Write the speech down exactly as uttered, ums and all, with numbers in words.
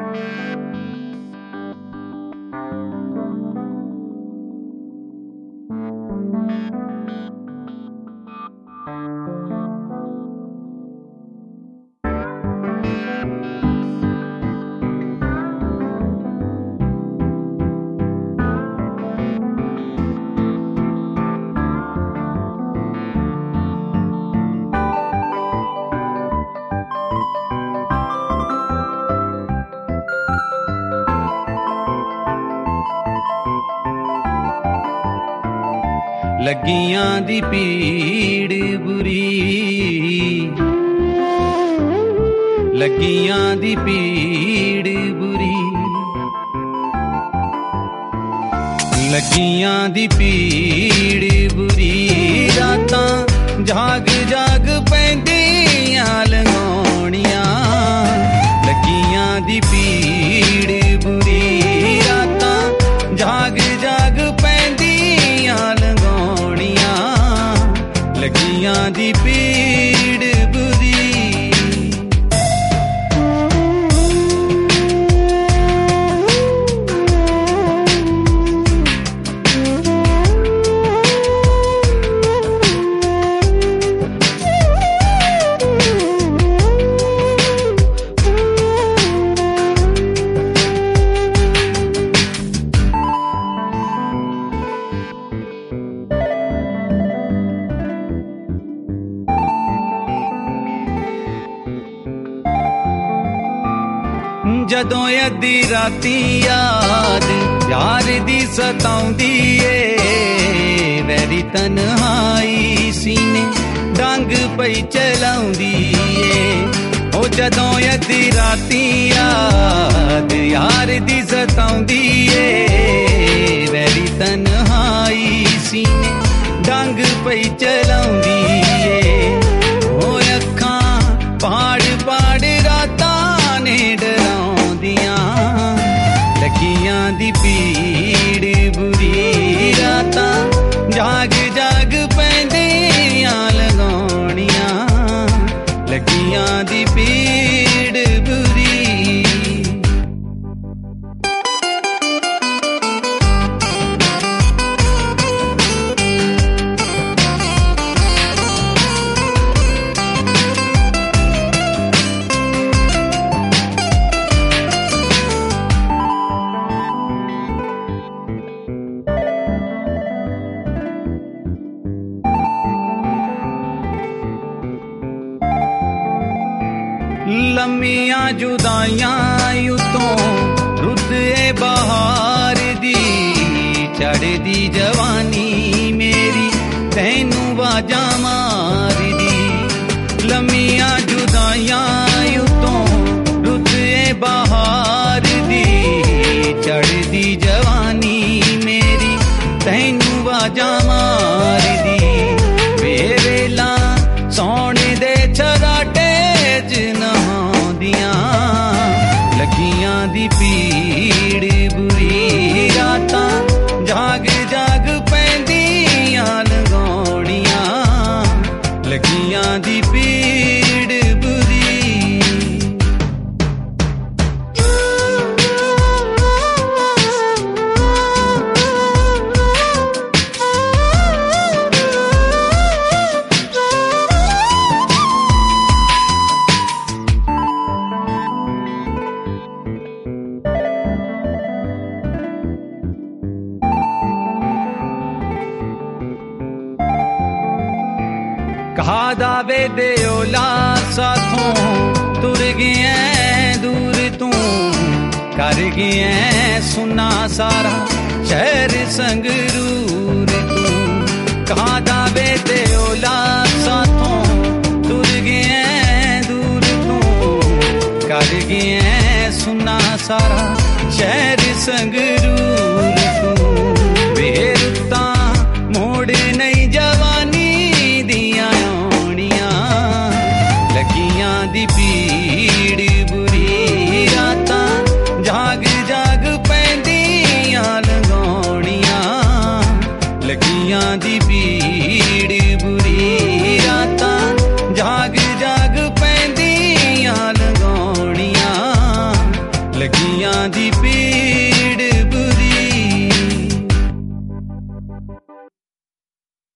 ਲੱਗੀਆਂ ਦੀ ਪੀੜ ਬੁਰੀ, ਲੱਗੀਆਂ ਦੀ ਪੀੜ ਬੁਰੀ, ਲੱਗੀਆਂ ਦੀ ਪੀੜ ਬੁਰੀ, ਰਾਤਾਂ ਜਾਗ ਜਾਗ ਪੈਂਦੀਆਂ ਲੰਘਾਉਣੀਆਂ। ਲੱਗੀਆਂ ਦੀ ਪੀੜ ਬੁਰੀ, ਰਾਤਾਂ ਜਾਗ ਜਾਗ ਪੈਂਦੀਆਂ ਲੰਘਾਉਣੀਆਂ। ਲੱਗੀਆਂ ਦੀ ਪੀੜ ਬੁਰੀ। ਜਦੋਂ ਅੱਧੀ ਰਾਤੀ ਯਾਦ ਯਾਰ ਦੀ ਸਤਾਉਂਦੀ ਏ, ਵੈਰੀ ਤਨਹਾਈ ਸੀਨੇ ਡੰਗ ਪਈ ਚਲਾਉਂਦੀ ਏ। ਉਹ ਜਦੋਂ ਅੱਧੀ ਰਾਤੀ ਯਾਦ ਯਾਰ ਦੀ ਸਤਾਉਂਦੀ ਏ, ਵੈਰੀ ਤਨਹਾਈ ਸੀਨੇ ਡੰਗ ਪਈ ਚਲਾਉਂਦੀ ਏ। ਉਹ ਅੱਖਾਂ ਪਾੜ ਪਾੜ ਰਾਤਾਂ ਨੇ ਡਰਾਉਂਦੀਆਂ। ਲੱਗੀਆਂ ਦੀ ਪੀੜ ਬੁਰੀ, ਰਾਤਾਂ ਜਾਗ ਜਾਗ ਪੈਂਦੀਆਂ ਲਗਾਉਣੀਆਂ। ਲੱਗੀਆਂ ਦੀ ਪੀੜ ਬੁਰੀ। ਲੰਮੀਆਂ ਜੁਦਾਈਆਂ ਉਤੋਂ ਰੁੱਤ ਏ ਬਹਾਰ ਦੀ, ਚੜ੍ਹਦੀ ਜਵਾਨੀ ਮੇਰੀ ਤੈਨੂੰ ਵਾਜਾਂ ਮਾਰਦੀ। ਲੰਮੀਆਂ ਜੁਦਾਈਆਂ ਉਤੋਂ ਰੁੱਤ ਏ ਬਹਾਰ ਦੀ, ਚੜ੍ਹਦੀ ਜਵਾਨੀ ਮੇਰੀ ਤੈਨੂੰ ਵਾਜਾਂ ਮਾਰਦੀ। ਵੇਵੇਲਾ ਸੌਣ ਦੇ ਛਰਾਟੇ ਚ ਨਹਾਉਂਦੀਆਂ। ਲੱਗੀਆਂ ਦੀ ਪੀੜ ਬੁਰੀ, ਰਾਤਾਂ ਜਾਗ ਜਾਗ ਪੈਂਦੀਆਂ ਲੰਘਾਉਣੀਆਂ। ਲੱਗੀਆਂ ਦੀ ਪੀੜ ਬੁਰੀ। ਕਹਾ ਦਾਵੇ ਦਿਓਲਾ ਸਾਥੋਂ ਤੁਰ ਗਿਆ ਦੂਰ ਤੂੰ, ਕਰ ਗਿਆ ਸੁਨਾ ਸਾਰਾ ਸ਼ਹਿਰ ਸੰਗਰੂਰ ਤੂੰ। ਕਹਾ ਦਾਵੇ ਦਿਓਲਾ ਸਾਥੋਂ ਤੁਰ ਗਿਆ ਦੂਰ ਤੂੰ, ਕਰ ਗਿਆ ਸੁਨਾ ਸਾਰਾ ਸ਼ਹਿਰ ਸੰਗਰੂਰ ਤੂੰ। ਵੇਰੁੱਤਾਂ ਮੋੜ ਨਹੀਂ ਜਵਾਨੀ ਦੀਆਂ ਆਉਣੀਆਂ। ਲੱਗੀਆਂ ਦੀ ਪੀੜ ਬੁਰੀ, ਰਾਤਾਂ ਜਾਗ ਜਾਗ ਪੈਂਦੀਆਂ ਲੰਘਾਉਣੀਆਂ। ਲੱਗੀਆਂ ਦੀ ਪੀੜ ਬੁਰੀ, ਰਾਤਾਂ ਜਾਗ ਜਾਗ ਪੈਂਦੀਆਂ ਲੰਘਾਉਣੀਆਂ। ਲੱਗੀਆਂ ਦੀ ਪੀੜ ਬੁਰੀ